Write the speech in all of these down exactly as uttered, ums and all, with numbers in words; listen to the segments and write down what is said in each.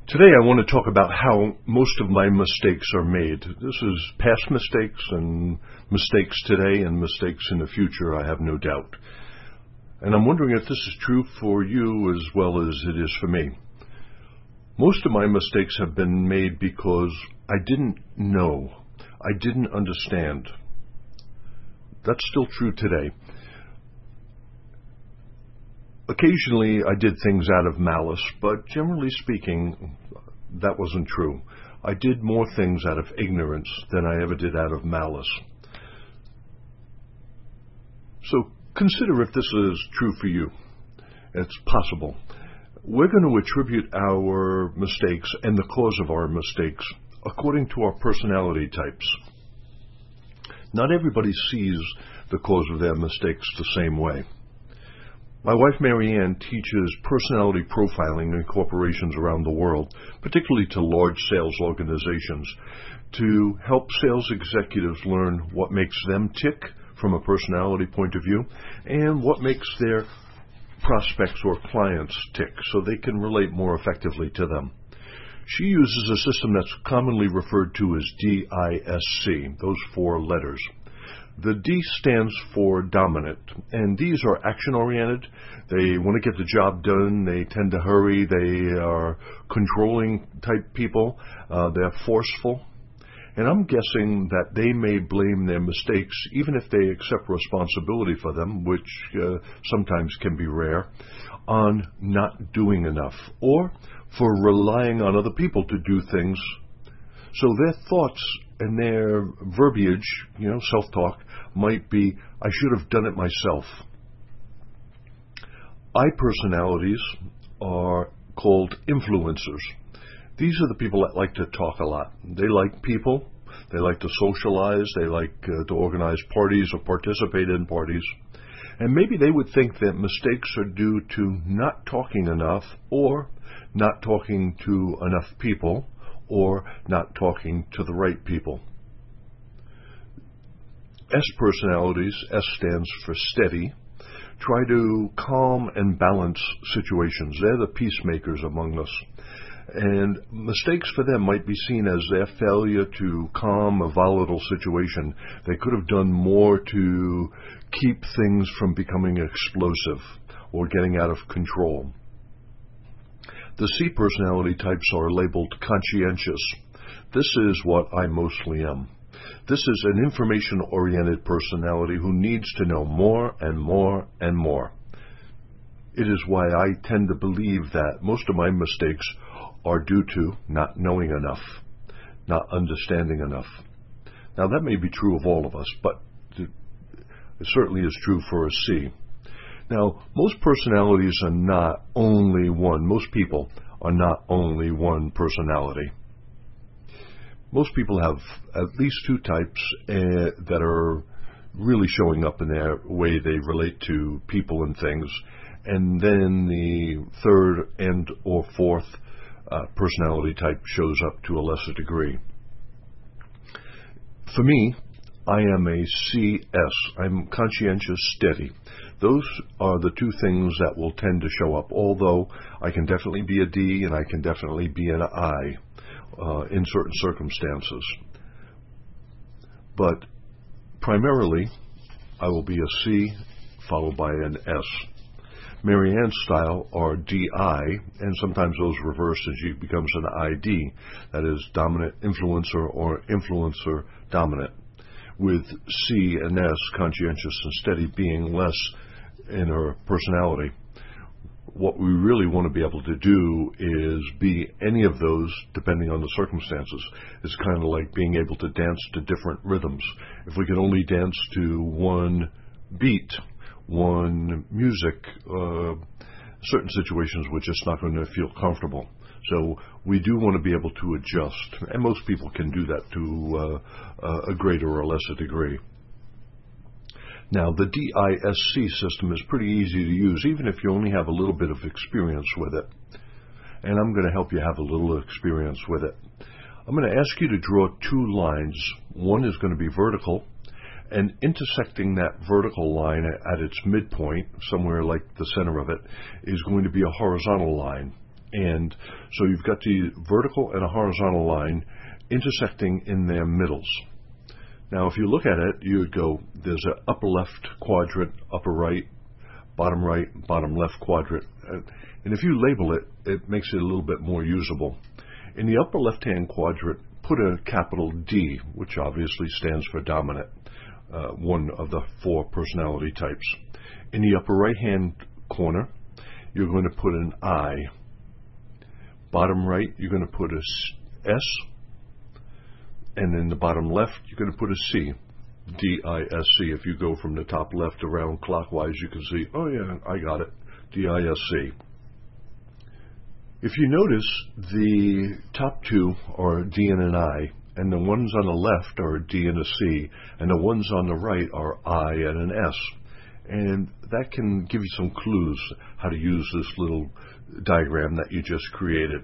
Today I want to talk about how most of my mistakes are made. This is past mistakes and mistakes today and mistakes in the future, I have no doubt. And I'm wondering if this is true for you as well as it is for me. Most of my mistakes have been made because I didn't know. I didn't understand. That's still true today. Occasionally I did things out of malice, but generally speaking, that wasn't true. I did more things out of ignorance than I ever did out of malice. So consider if this is true for you. It's possible. We're going to attribute our mistakes and the cause of our mistakes according to our personality types. Not everybody sees the cause of their mistakes the same way. My wife Mary Ann teaches personality profiling in corporations around the world, particularly to large sales organizations, to help sales executives learn what makes them tick from a personality point of view and what makes their prospects or clients tick so they can relate more effectively to them. She uses a system that's commonly referred to as D I S C, those four letters. The D stands for dominant, and Ds are action-oriented. They want to get the job done. They tend to hurry. They are controlling type people. Uh, they're forceful. And I'm guessing that they may blame their mistakes, even if they accept responsibility for them, which uh, sometimes can be rare, on not doing enough or for relying on other people to do things. So their thoughts and their verbiage, you know, self-talk, might be, I should have done it myself. I personalities are called influencers. These are the people that like to talk a lot. They like people. They like to socialize. They like uh, to organize parties or participate in parties. And maybe they would think that mistakes are due to not talking enough or not talking to enough people or not talking to the right people. S personalities, S stands for steady, try to calm and balance situations. They're the peacemakers among us. And mistakes for them might be seen as their failure to calm a volatile situation. They could have done more to keep things from becoming explosive or getting out of control. The C personality types are labeled conscientious. This is what I mostly am. This is an information-oriented personality who needs to know more and more and more. It is why I tend to believe that most of my mistakes are due to not knowing enough, not understanding enough. Now, that may be true of all of us, but it certainly is true for a C. Now, most personalities are not only one. Most people are not only one personality. Most people have at least two types uh, that are really showing up in their way they relate to people and things, and then the third and or fourth uh, personality type shows up to a lesser degree. For me, I am a C S. I'm conscientious, steady. Those are the two things that will tend to show up, although I can definitely be a D and I can definitely be an I. Uh, in certain circumstances. But primarily, I will be a C followed by an S. Mary Ann's style are D I, and sometimes those reverse and she becomes an I D, that is dominant influencer or influencer dominant, with C and S, conscientious and steady, being less in her personality. What we really want to be able to do is be any of those depending on the circumstances. It's kind of like being able to dance to different rhythms. If we can only dance to one beat, one music, uh, certain situations we're just not going to feel comfortable. So we do want to be able to adjust, and most people can do that to uh, a greater or lesser degree. Now, the D I S C system is pretty easy to use, even if you only have a little bit of experience with it. And I'm going to help you have a little experience with it. I'm going to ask you to draw two lines. One is going to be vertical, and intersecting that vertical line at its midpoint, somewhere like the center of it, is going to be a horizontal line. And so you've got the vertical and a horizontal line intersecting in their middles. Now, if you look at it, you would go, there's an upper left quadrant, upper right, bottom right, bottom left quadrant. And if you label it, it makes it a little bit more usable. In the upper left-hand quadrant, put a capital D, which obviously stands for dominant, uh, one of the four personality types. In the upper right-hand corner, you're going to put an I. Bottom right, you're going to put a S. And in the bottom left, you're going to put a C. D I S C. If you go from the top left around clockwise, you can see, oh yeah, I got it, D I S C. If you notice, the top two are D and an I, and the ones on the left are a D and a C, and the ones on the right are I and an S. And that can give you some clues how to use this little diagram that you just created.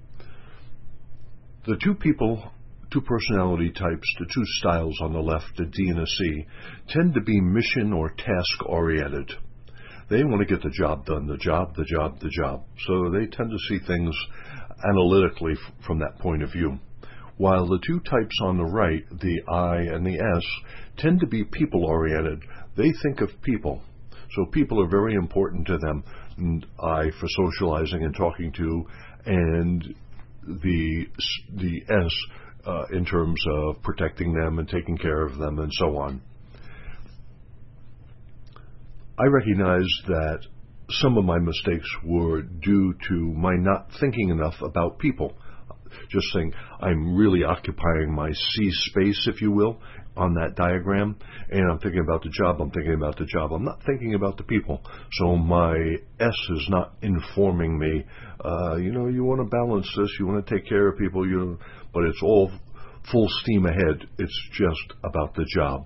The two people, two personality types, the two styles on the left, the D and a C, tend to be mission or task oriented. They want to get the job done, the job, the job, the job. So they tend to see things analytically f- from that point of view. While the two types on the right, the I and the S, tend to be people oriented. They think of people. So people are very important to them. And I for socializing and talking to, and the the S uh, in terms of protecting them and taking care of them and so on. I recognize that some of my mistakes were due to my not thinking enough about people. Just saying, I'm really occupying my C space, if you will, on that diagram, and I'm thinking about the job, I'm thinking about the job. I'm not thinking about the people. So my S is not informing me, uh, you know, you want to balance this, you want to take care of people, you know, but it's all full steam ahead. It's just about the job.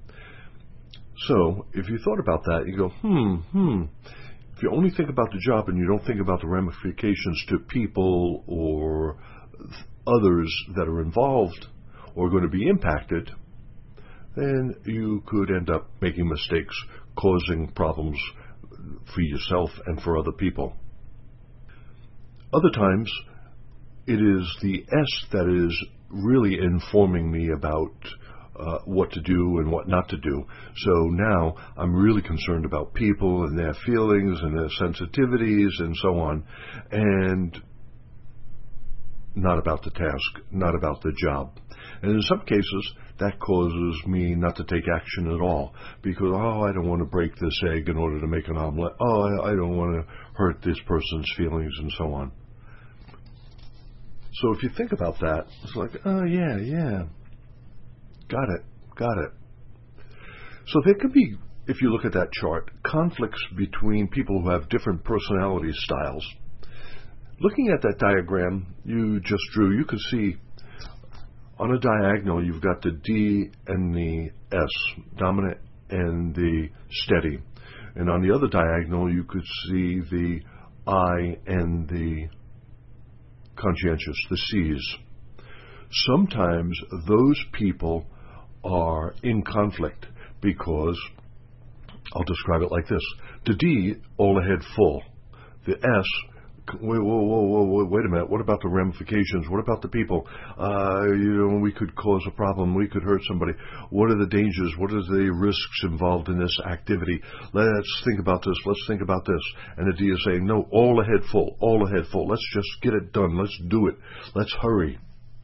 So if you thought about that, you go, hmm, hmm. If you only think about the job and you don't think about the ramifications to people or others that are involved or going to be impacted, then you could end up making mistakes, causing problems for yourself and for other people. Other times, it is the S that is really informing me about Uh, what to do and what not to do. So now I'm really concerned about people and their feelings and their sensitivities and so on, and not about the task, not about the job. And in some cases, that causes me not to take action at all because, oh, I don't want to break this egg in order to make an omelet. Oh, I, I don't want to hurt this person's feelings and so on. So if you think about that, it's like, oh, yeah, yeah. Got it, got it. So there could be, if you look at that chart, conflicts between people who have different personality styles. Looking at that diagram you just drew, you could see on a diagonal you've got the D and the S, dominant and the steady. And on the other diagonal you could see the I and the conscientious, the C's. Sometimes those people are in conflict because, I'll describe it like this, the D, all ahead full. The S, wait, whoa, whoa, whoa, whoa, wait a minute, what about the ramifications? What about the people? Uh, you know, we could cause a problem, we could hurt somebody. What are the dangers? What are the risks involved in this activity? Let's think about this, let's think about this. And the D is saying, no, all ahead full, all ahead full. Let's just get it done, let's do it, let's hurry.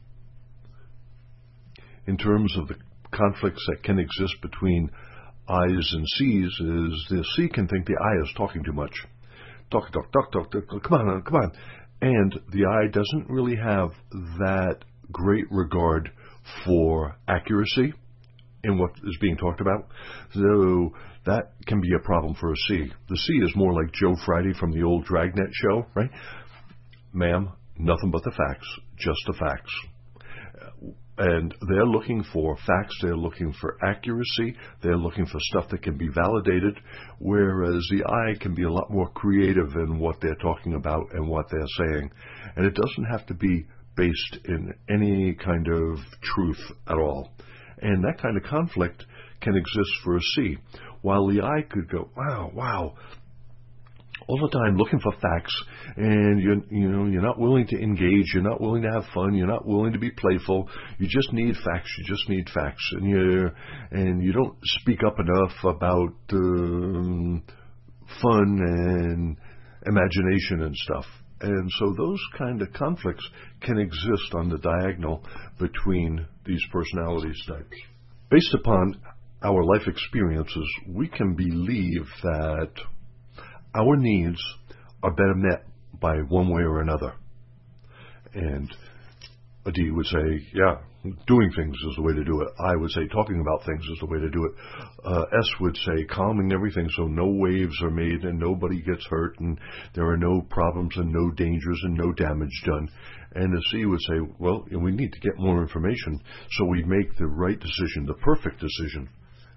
In terms of the conflicts that can exist between I's and C's, is the C can think the I is talking too much. Talk, talk, talk, talk, talk, come on, come on. And the I doesn't really have that great regard for accuracy in what is being talked about. So that can be a problem for a C. The C is more like Joe Friday from the old Dragnet show, right? Ma'am, nothing but the facts, just the facts. And they're looking for facts, they're looking for accuracy, they're looking for stuff that can be validated, whereas the I can be a lot more creative in what they're talking about and what they're saying. And it doesn't have to be based in any kind of truth at all. And that kind of conflict can exist for a C. While the I could go, wow, wow, all the time looking for facts, and you you know you're not willing to engage, you're not willing to have fun, you're not willing to be playful. You just need facts. You just need facts, and you and you don't speak up enough about um, fun and imagination and stuff. And so those kind of conflicts can exist on the diagonal between these personality types. Based upon our life experiences, we can believe that our needs are better met by one way or another. And a D would say, yeah, doing things is the way to do it. I would say talking about things is the way to do it. Uh, S would say calming everything so no waves are made and nobody gets hurt and there are no problems and no dangers and no damage done. And the C would say, well, we need to get more information so we make the right decision, the perfect decision.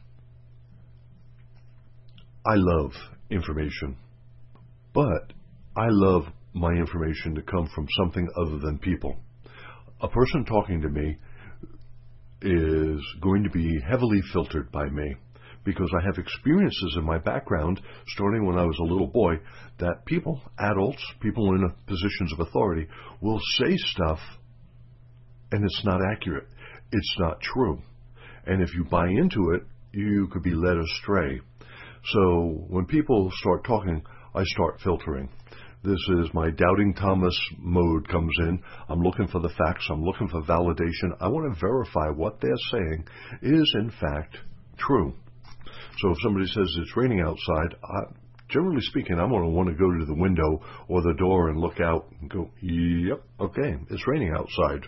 I love information, but I love my information to come from something other than people. A person talking to me is going to be heavily filtered by me because I have experiences in my background, starting when I was a little boy, that people, adults, people in positions of authority, will say stuff and it's not accurate. It's not true. And if you buy into it, you could be led astray. So when people start talking, I start filtering. This is my doubting Thomas mode comes in. I'm looking for the facts. I'm looking for validation. I want to verify what they're saying is, in fact, true. So if somebody says it's raining outside, I, generally speaking, I'm going to want to go to the window or the door and look out and go, yep, okay, it's raining outside.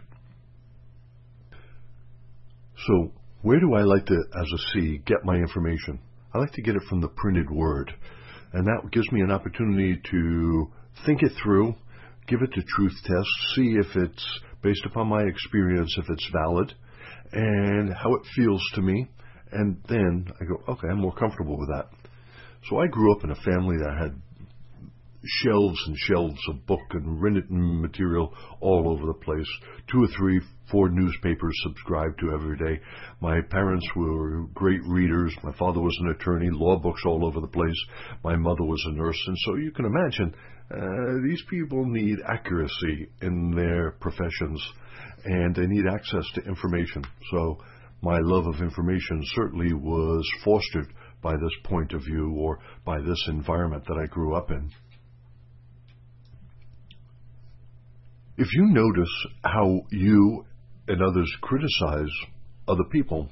So where do I like to, as a C, get my information? I like to get it from the printed word. And that gives me an opportunity to think it through, give it a truth test, see if it's based upon my experience, if it's valid, and how it feels to me. And then I go, okay, I'm more comfortable with that. So I grew up in a family that had shelves and shelves of book and written material all over the place. Two or three, four newspapers subscribed to every day. My parents were great readers. My father was an attorney, law books all over the place. My mother was a nurse. And so you can imagine uh, these people need accuracy in their professions and they need access to information. So my love of information certainly was fostered by this point of view or by this environment that I grew up in. If you notice how you and others criticize other people,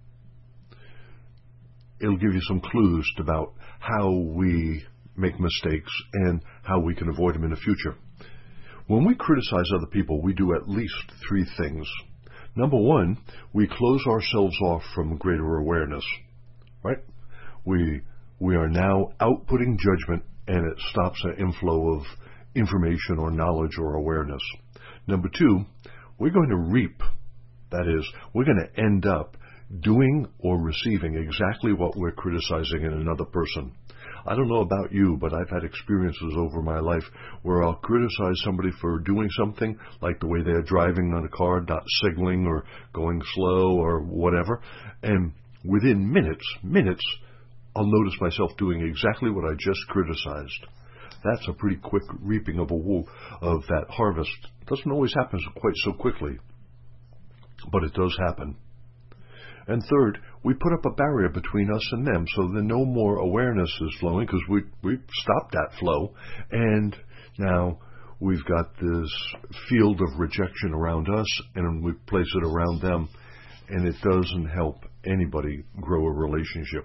it'll give you some clues about how we make mistakes and how we can avoid them in the future. When we criticize other people, we do at least three things. Number one, we close ourselves off from greater awareness, right? We, we are now outputting judgment and it stops an inflow of information or knowledge or awareness. Number two, we're going to reap. That is, we're going to end up doing or receiving exactly what we're criticizing in another person. I don't know about you, but I've had experiences over my life where I'll criticize somebody for doing something, like the way they're driving on a car, not signaling or going slow or whatever, and within minutes, minutes, I'll notice myself doing exactly what I just criticized. That's a pretty quick reaping of a wool of that harvest. It doesn't always happen quite so quickly, but it does happen. And third, we put up a barrier between us and them so that no more awareness is flowing because we we stopped that flow, and now we've got this field of rejection around us, and we place it around them, and it doesn't help anybody grow a relationship.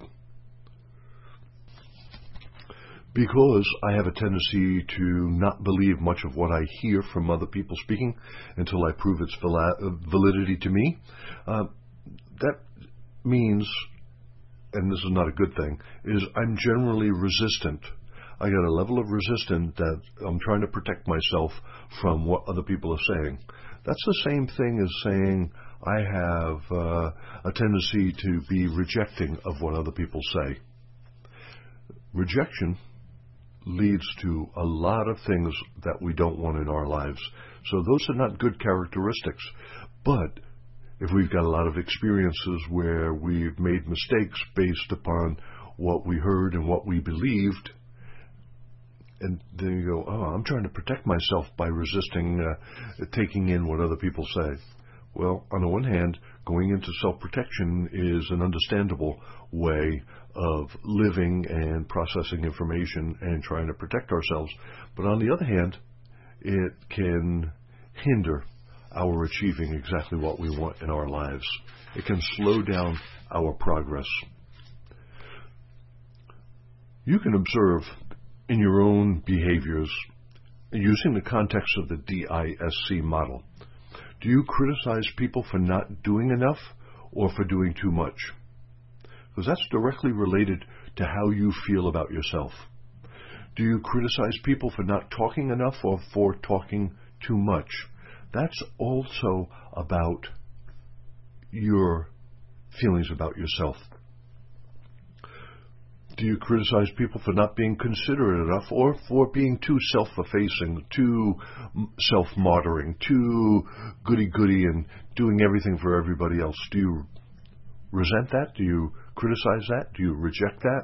Because I have a tendency to not believe much of what I hear from other people speaking until I prove its validity to me, uh, that means, and this is not a good thing, is I'm generally resistant. I got a level of resistance that I'm trying to protect myself from what other people are saying. That's the same thing as saying I have uh, a tendency to be rejecting of what other people say. Rejection leads to a lot of things that we don't want in our lives. So those are not good characteristics. But if we've got a lot of experiences where we've made mistakes based upon what we heard and what we believed, And then you go, oh, I'm trying to protect myself by resisting uh, taking in what other people say. Well, on the one hand, going into self-protection is an understandable way of living and processing information and trying to protect ourselves. But on the other hand, it can hinder our achieving exactly what we want in our lives. It can slow down our progress. You can observe in your own behaviors, using the context of the D I S C model. Do you criticize people for not doing enough or for doing too much? Because that's directly related to how you feel about yourself. Do you criticize people for not talking enough or for talking too much? That's also about your feelings about yourself. Do you criticize people for not being considerate enough or for being too self-effacing, too self-martyring, too goody-goody and doing everything for everybody else? Do you resent that? Do you criticize that? Do you reject that?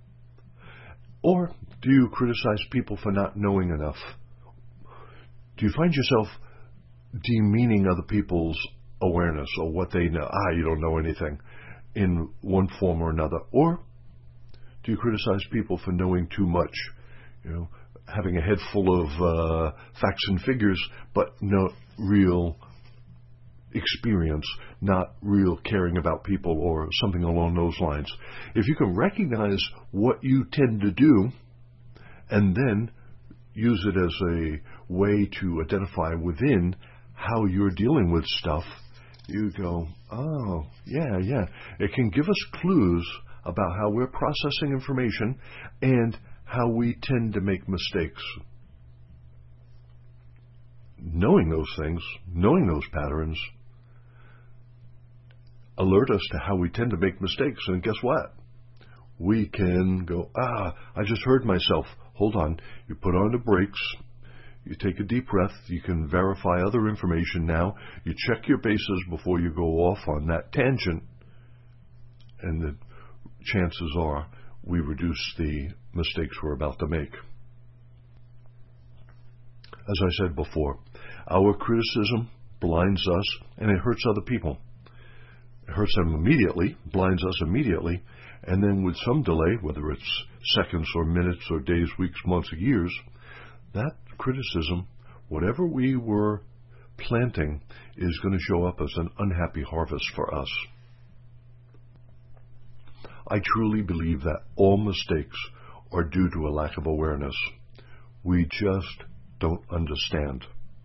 Or do you criticize people for not knowing enough? Do you find yourself demeaning other people's awareness or what they know? Ah, you don't know anything, in one form or another. Or do you criticize people for knowing too much? You know, having a head full of uh, facts and figures, but no real experience, not real caring about people or something along those lines. If you can recognize what you tend to do and then use it as a way to identify within how you're dealing with stuff, you go, oh, yeah, yeah. It can give us clues about how we're processing information and how we tend to make mistakes. Knowing those things, knowing those patterns, alert us to how we tend to make mistakes. And guess what? We can go, ah, I just heard myself. Hold on. You put on the brakes. You take a deep breath. You can verify other information now. You check your bases before you go off on that tangent. And the chances are we reduce the mistakes we're about to make. As I said before, our criticism blinds us and it hurts other people. It hurts them immediately, blinds us immediately, and then with some delay, whether it's seconds or minutes or days, weeks, months, or years, that criticism, whatever we were planting, is going to show up as an unhappy harvest for us. I truly believe that all mistakes are due to a lack of awareness. We just don't understand.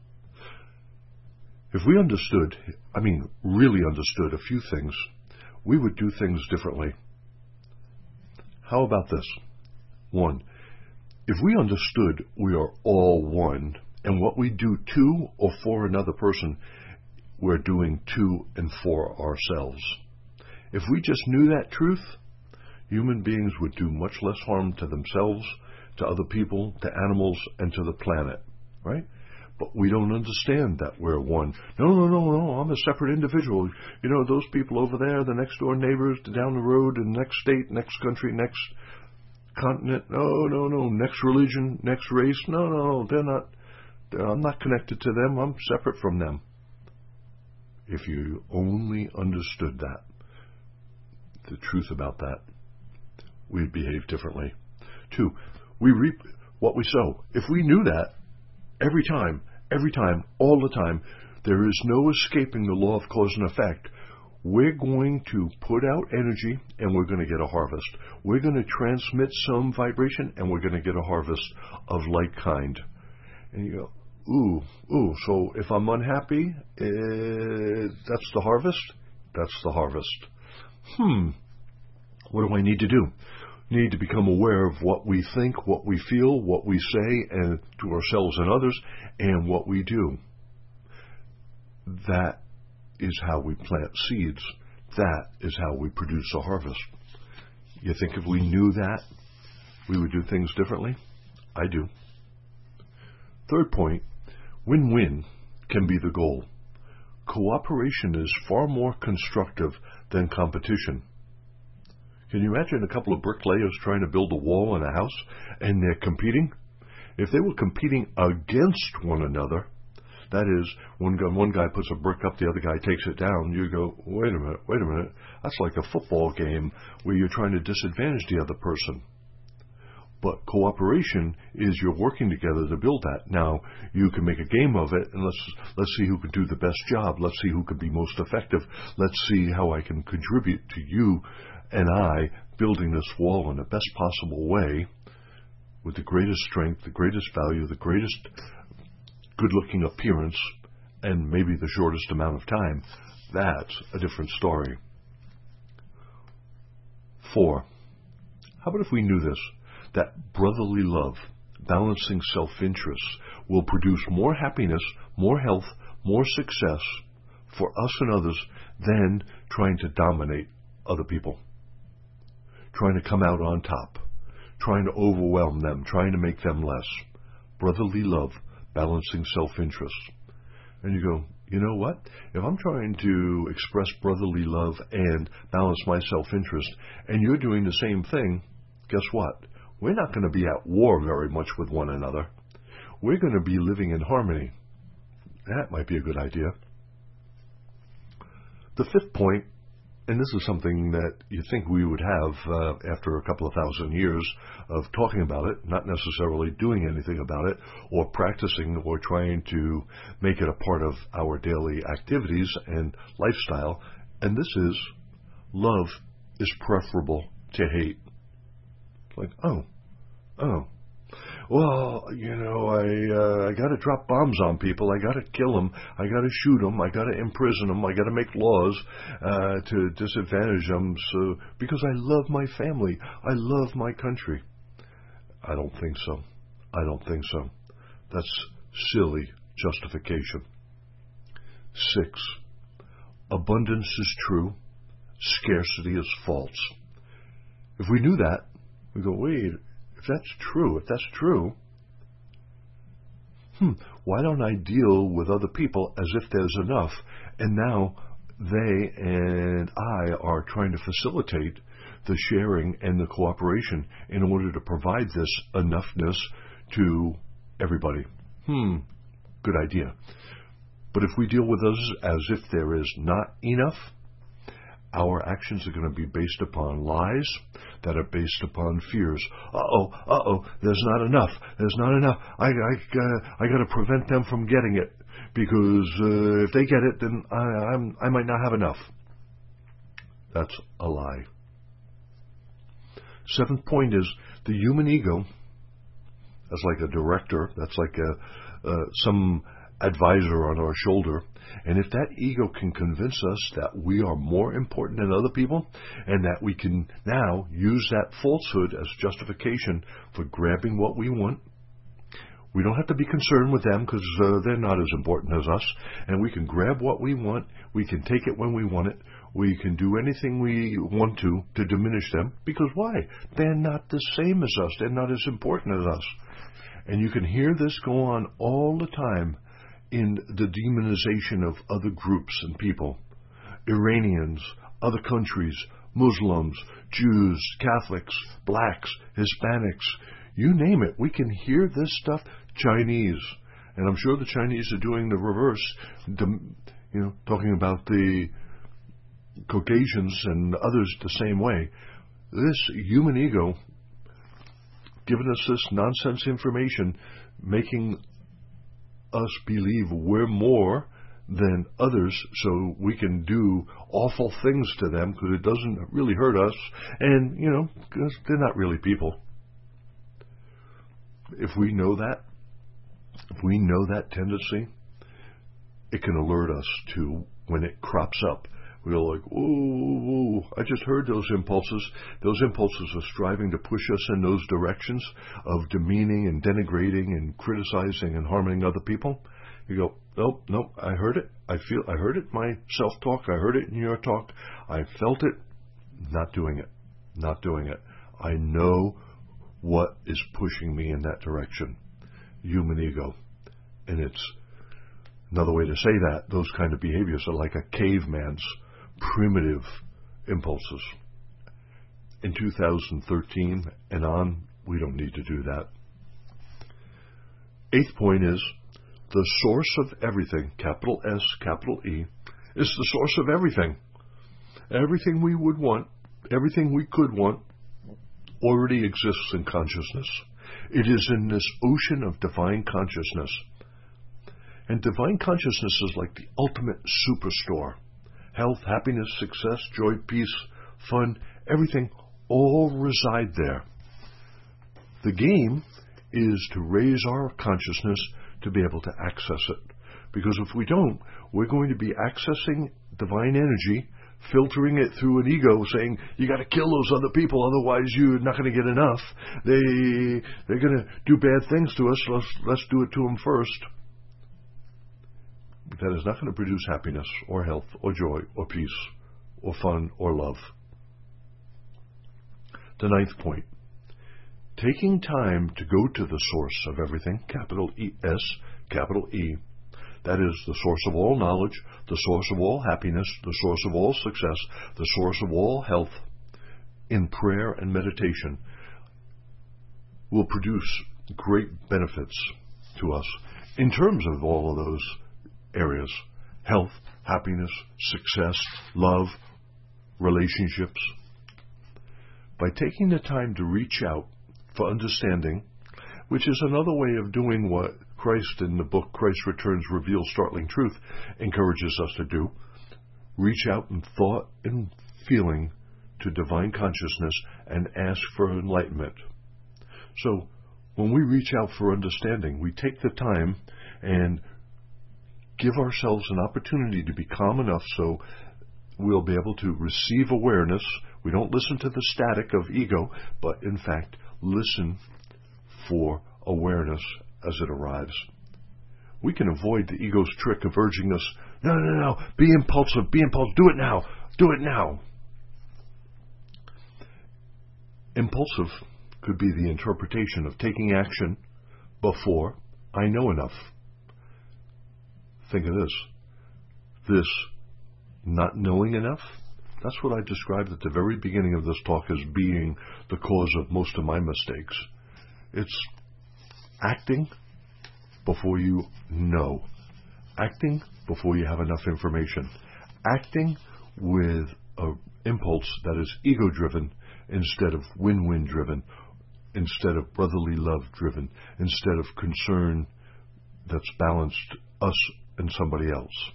If we understood, I mean really understood a few things, we would do things differently. How about this? One, if we understood we are all one, and what we do to or for another person, we're doing to and for ourselves. If we just knew that truth, human beings would do much less harm to themselves, to other people, to animals, and to the planet, right? But we don't understand that we're one. No, no, no, no, I'm a separate individual. You know, those people over there, the next door neighbors, down the road, in the next state, next country, next continent. No, no, no, next religion, next race. No, no, no, they're not, they're, I'm not connected to them. I'm separate from them. If you only understood that, the truth about that, we'd behave differently. Two, we reap what we sow. If we knew that, every time, every time, all the time, there is no escaping the law of cause and effect. We're going to put out energy and we're going to get a harvest. We're going to transmit some vibration and we're going to get a harvest of like kind. And you go, ooh, ooh, so if I'm unhappy, uh, that's the harvest? That's the harvest. Hmm, what do I need to do? Need to become aware of what we think, what we feel, what we say, and to ourselves and others, and what we do. That is how we plant seeds. That is how we produce a harvest. You think if we knew that, we would do things differently? I do. Third point, win-win can be the goal. Cooperation is far more constructive than competition. Can you imagine a couple of bricklayers trying to build a wall in a house and they're competing? If they were competing against one another, that is, one guy, one guy puts a brick up, the other guy takes it down, you go, wait a minute, wait a minute. That's like a football game where you're trying to disadvantage the other person. But cooperation is you're working together to build that. Now, you can make a game of it, and let's let's see who can do the best job. Let's see who can be most effective. Let's see how I can contribute to you and I building this wall in the best possible way with the greatest strength, the greatest value, the greatest good-looking appearance, and maybe the shortest amount of time. That's a different story. Four, how about if we knew this, that brotherly love, balancing self-interests, will produce more happiness, more health, more success for us and others than trying to dominate other people, trying to come out on top, trying to overwhelm them, trying to make them less. Brotherly love, balancing self-interest. And you go, you know what? If I'm trying to express brotherly love and balance my self-interest, and you're doing the same thing, guess what? We're not going to be at war very much with one another. We're going to be living in harmony. That might be a good idea. The fifth point, and this is something that you think we would have uh, after a couple of thousand years of talking about it, not necessarily doing anything about it, or practicing or trying to make it a part of our daily activities and lifestyle, and this is, love is preferable to hate. It's like, oh, oh. Well, you know, I uh, I got to drop bombs on people. I got to kill them. I got to shoot them. I got to imprison them. I got to make laws uh, to disadvantage them. So because I love my family, I love my country. I don't think so. I don't think so. That's silly justification. Six, abundance is true. Scarcity is false. If we knew that, we go, wait. If that's true, if that's true, hmm, why don't I deal with other people as if there's enough? And now they and I are trying to facilitate the sharing and the cooperation in order to provide this enoughness to everybody. Hmm, good idea. But if we deal with others as if there is not enough, our actions are going to be based upon lies that are based upon fears. Uh-oh, uh-oh, there's not enough. There's not enough. I, I, uh, I got to prevent them from getting it because uh, if they get it, then I, I'm, I might not have enough. That's a lie. Seventh point is the human ego. That's like a director. That's like a, uh, some advisor on our shoulder. And if that ego can convince us that we are more important than other people and that we can now use that falsehood as justification for grabbing what we want, we don't have to be concerned with them because uh, they're not as important as us, and we can grab what we want, we can take it when we want it, we can do anything we want to to diminish them, because why? They're not the same as us, they're not as important as us. And you can hear this go on all the time in the demonization of other groups and people. Iranians, other countries, Muslims, Jews, Catholics, blacks, Hispanics, you name it. We can hear this stuff. Chinese. And I'm sure the Chinese are doing the reverse, you know, talking about the Caucasians and others the same way. This human ego giving us this nonsense information, making us believe we're more than others so we can do awful things to them because it doesn't really hurt us, and, you know, because they're not really people. If we know that, if we know that tendency, it can alert us to when it crops up. We're like, ooh, I just heard those impulses. Those impulses are striving to push us in those directions of demeaning and denigrating and criticizing and harming other people. You go, nope, nope, I heard it. I feel, I heard it in my self-talk. I heard it in your talk. I felt it. Not doing it. Not doing it. I know what is pushing me in that direction. Human ego. And it's another way to say that. Those kind of behaviors are like a caveman's primitive impulses. In two thousand thirteen and on, we don't need to do that. Eighth point is the source of everything, capital S, capital E, is the source of everything. Everything we would want, everything we could want, already exists in consciousness. It is in this ocean of divine consciousness. And divine consciousness is like the ultimate superstore. Health, happiness, success, joy, peace, fun, everything all reside there. The game is to raise our consciousness to be able to access it. Because if we don't, we're going to be accessing divine energy, filtering it through an ego, saying, you got to kill those other people, otherwise you're not going to get enough. They, they're going to do bad things to us, let's, let's do it to them first. That is not going to produce happiness or health or joy or peace or fun or love. The ninth point, taking time to go to the source of everything, capital E S, capital E, that is the source of all knowledge, the source of all happiness, the source of all success, the source of all health, in prayer and meditation, will produce great benefits to us in terms of all of those areas: health, happiness, success, love, relationships. By taking the time to reach out for understanding, which is another way of doing what Christ in the book Christ Returns Reveals Startling Truth encourages us to do, reach out in thought and feeling to divine consciousness and ask for enlightenment. So when we reach out for understanding, we take the time and give ourselves an opportunity to be calm enough so we'll be able to receive awareness. We don't listen to the static of ego, but in fact listen for awareness as it arrives. We can avoid the ego's trick of urging us, no, no, no, be impulsive, be impulsive, do it now, do it now. Impulsive could be the interpretation of taking action before I know enough. Think of this. This not knowing enough, that's what I described at the very beginning of this talk as being the cause of most of my mistakes. It's acting before you know. Acting before you have enough information. Acting with an impulse that is ego-driven instead of win-win driven, instead of brotherly love driven, instead of concern that's balanced us and somebody else.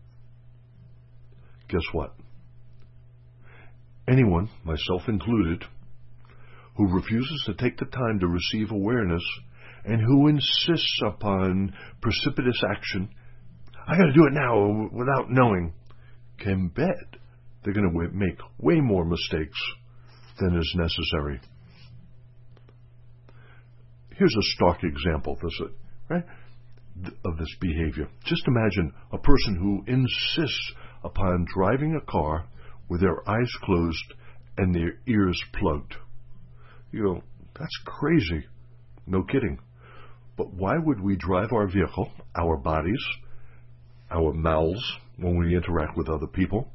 Guess what? Anyone, myself included, who refuses to take the time to receive awareness and who insists upon precipitous action, I got to do it now without knowing, can bet they're going to make way more mistakes than is necessary. Here's a stark example, this, right, of this behavior. Just imagine a person who insists upon driving a car with their eyes closed and their ears plugged. You go, that's crazy. No kidding. But why would we drive our vehicle, our bodies, our mouths, when we interact with other people,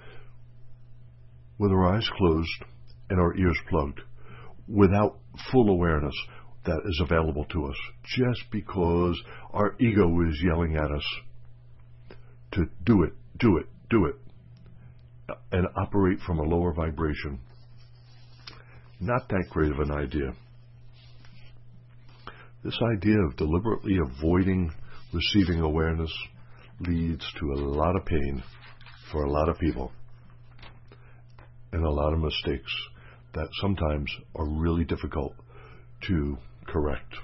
with our eyes closed and our ears plugged, without full awareness that is available to us, just because our ego is yelling at us to do it, do it, do it, and operate from a lower vibration? Not that great of an idea. This idea of deliberately avoiding receiving awareness leads to a lot of pain for a lot of people and a lot of mistakes that sometimes are really difficult to correct.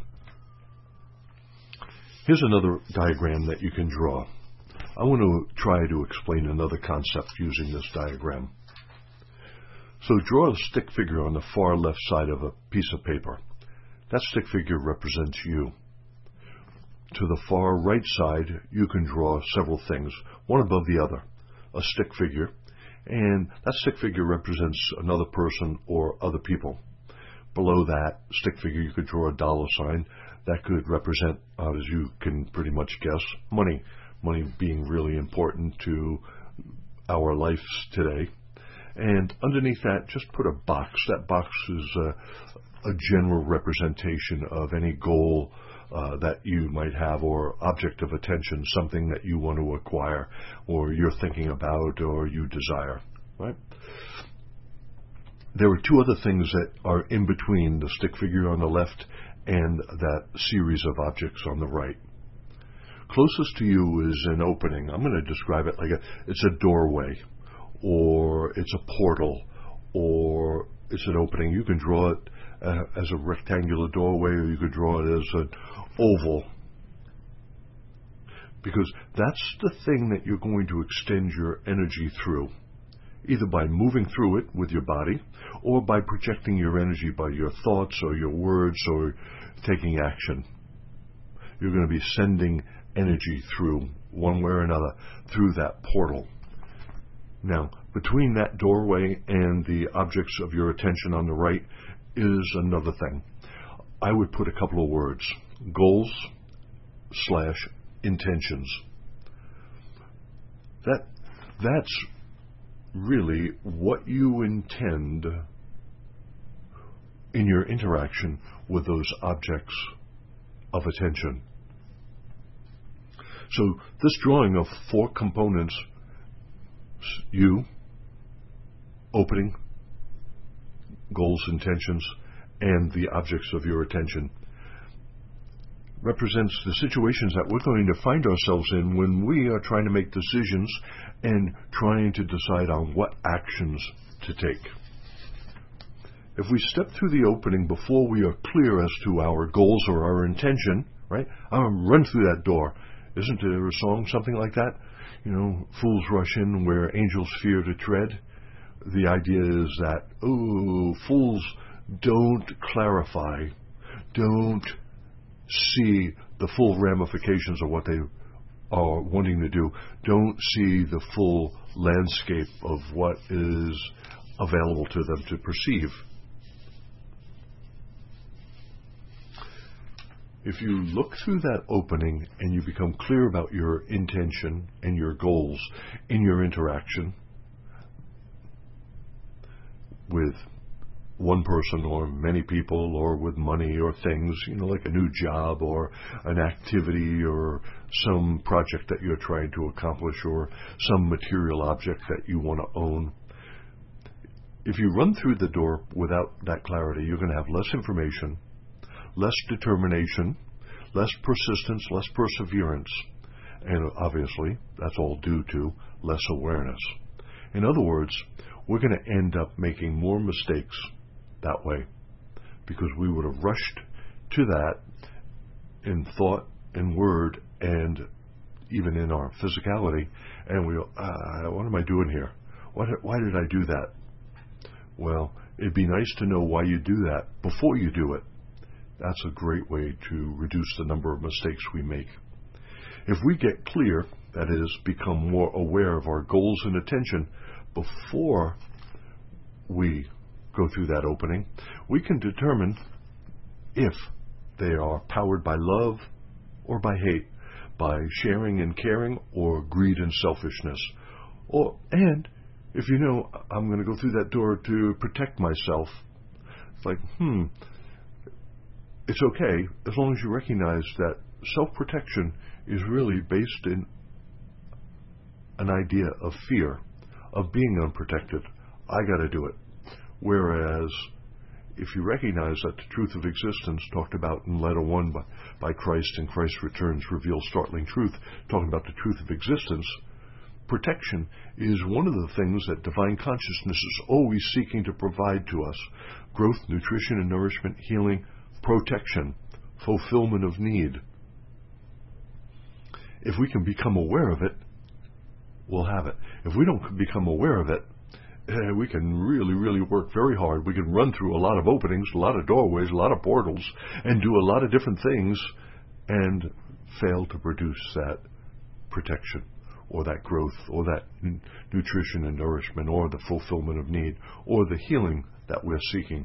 Here's another diagram that you can draw. I want to try to explain another concept using this diagram. So draw a stick figure on the far left side of a piece of paper. That stick figure represents you. To the far right side, you can draw several things, one above the other, a stick figure, and that stick figure represents another person or other people. Below that stick figure, you could draw a dollar sign. That could represent, uh, as you can pretty much guess, money. Money being really important to our lives today. And underneath that, just put a box. That box is a, a general representation of any goal uh, that you might have, or object of attention, something that you want to acquire, or you're thinking about, or you desire, right? There are two other things that are in between the stick figure on the left and that series of objects on the right. Closest to you is an opening. I'm going to describe it like a, it's a doorway, or it's a portal, or it's an opening. You can draw it uh, as a rectangular doorway, or you could draw it as an oval, because that's the thing that you're going to extend your energy through, either by moving through it with your body, or by projecting your energy by your thoughts or your words or taking action. You're going to be sending energy through, one way or another, through that portal. Now, between that doorway and the objects of your attention on the right is another thing. I would put a couple of words: goals slash intentions. That that's really what you intend in your interaction with those objects of attention. So this drawing of four components: you, opening, goals, intentions, and the objects of your attention, represents the situations that we're going to find ourselves in when we are trying to make decisions and trying to decide on what actions to take. If we step through the opening before we are clear as to our goals or our intention, right? I'm going to run through that door. Isn't there a song something like that? You know, fools rush in where angels fear to tread. The idea is that, oh, fools don't clarify, don't see the full ramifications of what they are wanting to do, don't see the full landscape of what is available to them to perceive. If you look through that opening and you become clear about your intention and your goals in your interaction with one person or many people, or with money or things, you know, like a new job or an activity or some project that you're trying to accomplish or some material object that you want to own. If you run through the door without that clarity, you're going to have less information, less determination, less persistence, less perseverance, and obviously that's all due to less awareness. In other words, we're going to end up making more mistakes that way, because we would have rushed to that in thought and word and even in our physicality, and we go, uh, what am I doing here? What, why did I do that? Well, it'd be nice to know why you do that before you do it. That's a great way to reduce the number of mistakes we make. If we get clear, that is, become more aware of our goals and attention before we go through that opening, we can determine if they are powered by love or by hate, by sharing and caring or greed and selfishness. Or, and if you know, I'm going to go through that door to protect myself, it's like, hmm, it's okay as long as you recognize that self-protection is really based in an idea of fear, of being unprotected. I got to do it. Whereas if you recognize that the truth of existence, talked about in letter one by, by Christ, and Christ's returns reveal startling truth, talking about the truth of existence, protection is one of the things that divine consciousness is always seeking to provide to us. Growth, nutrition and nourishment, healing, protection, fulfillment of need. If we can become aware of it, we'll have it. If we don't become aware of it, eh, we can really, really work very hard. We can run through a lot of openings, a lot of doorways, a lot of portals, and do a lot of different things and fail to produce that protection or that growth or that n- nutrition and nourishment or the fulfillment of need or the healing that we're seeking.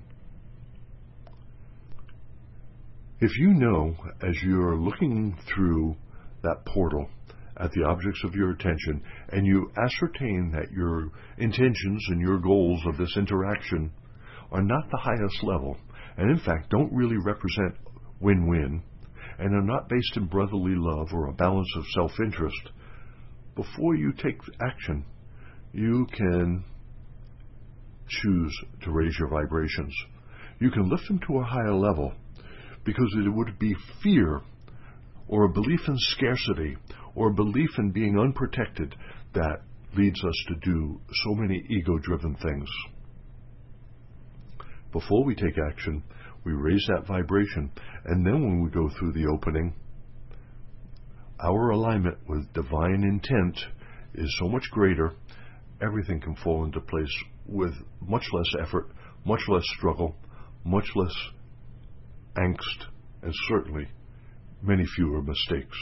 If you know, as you're looking through that portal at the objects of your attention, and you ascertain that your intentions and your goals of this interaction are not the highest level, and in fact don't really represent win-win, and are not based in brotherly love or a balance of self-interest, before you take action, you can choose to raise your vibrations. You can lift them to a higher level, because it would be fear or a belief in scarcity or a belief in being unprotected that leads us to do so many ego-driven things. Before we take action, we raise that vibration, and then when we go through the opening, our alignment with divine intent is so much greater, everything can fall into place with much less effort, much less struggle, much less angst, and certainly many fewer mistakes.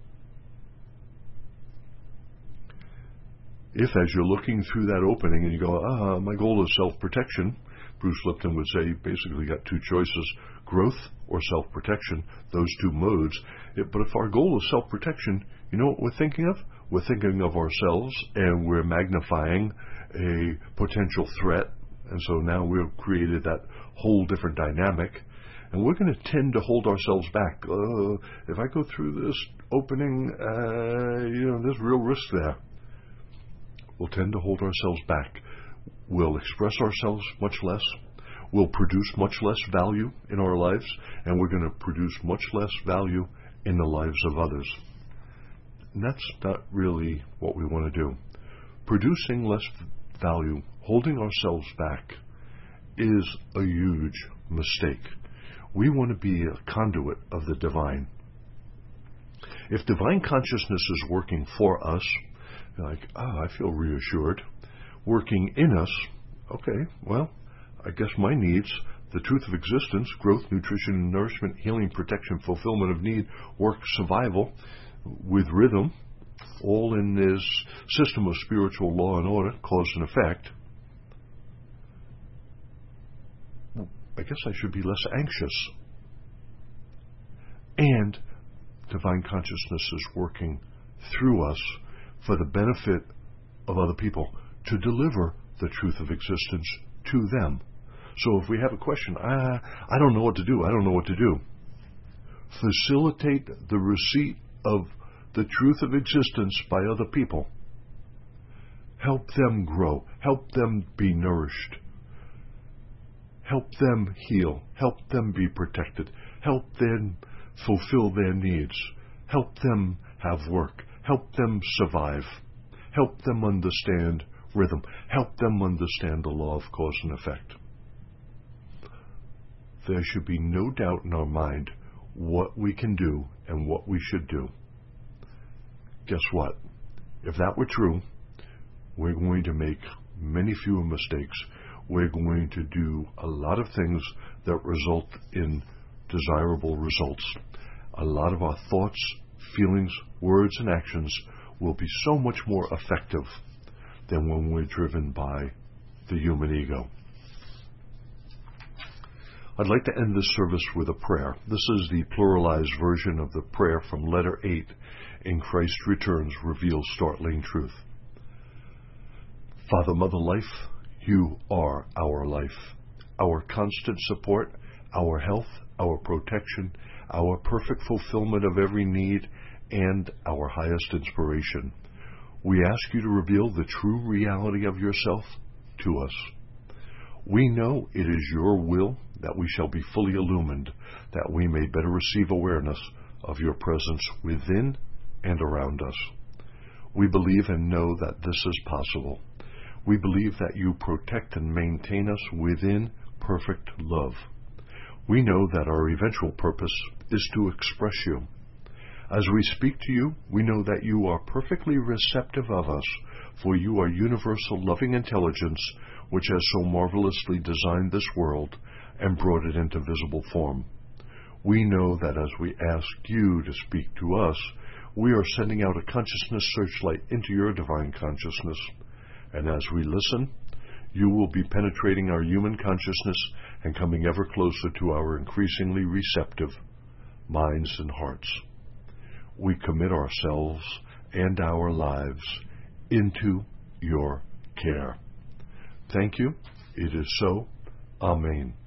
If, as you're looking through that opening and you go, ah, my goal is self-protection, Bruce Lipton would say, basically you got two choices, growth or self-protection, those two modes. It, but if our goal is self-protection, you know what we're thinking of? We're thinking of ourselves, and we're magnifying a potential threat, and so now we've created that whole different dynamic, and we're going to tend to hold ourselves back. Uh, if I go through this opening, uh, you know, there's real risk there. We'll tend to hold ourselves back. We'll express ourselves much less. We'll produce much less value in our lives, and we're going to produce much less value in the lives of others. And that's not really what we want to do. Producing less value, holding ourselves back, is a huge mistake. We want to be a conduit of the divine. If divine consciousness is working for us, like, ah, I feel reassured. Working in us, okay, well, I guess my needs, the truth of existence, growth, nutrition, nourishment, healing, protection, fulfillment of need, work, survival, with rhythm, all in this system of spiritual law and order, cause and effect, I guess I should be less anxious. And divine consciousness is working through us for the benefit of other people, to deliver the truth of existence to them. So if we have a question, ah, I don't know what to do, I don't know what to do. Facilitate the receipt of the truth of existence by other people. Help them grow. Help them be nourished. Help them heal. Help them be protected. Help them fulfill their needs. Help them have work. Help them survive. Help them understand rhythm. Help them understand the law of cause and effect. There should be no doubt in our mind what we can do and what we should do. Guess what? If that were true, we're going to make many fewer mistakes. We're going to do a lot of things that result in desirable results. A lot of our thoughts, feelings, words, and actions will be so much more effective than when we're driven by the human ego. I'd like to end this service with a prayer. This is the pluralized version of the prayer from letter eight in Christ Returns Reveals Startling Truth. Father, Mother, Life, you are our life, our constant support, our health, our protection, our perfect fulfillment of every need, and our highest inspiration. We ask you to reveal the true reality of yourself to us. We know it is your will that we shall be fully illumined, that we may better receive awareness of your presence within and around us. We believe and know that this is possible. We believe that you protect and maintain us within perfect love. We know that our eventual purpose is to express you. As we speak to you, we know that you are perfectly receptive of us, for you are universal loving intelligence, which has so marvelously designed this world and brought it into visible form. We know that as we ask you to speak to us, we are sending out a consciousness searchlight into your divine consciousness. And as we listen, you will be penetrating our human consciousness and coming ever closer to our increasingly receptive minds and hearts. We commit ourselves and our lives into your care. Thank you. It is so. Amen.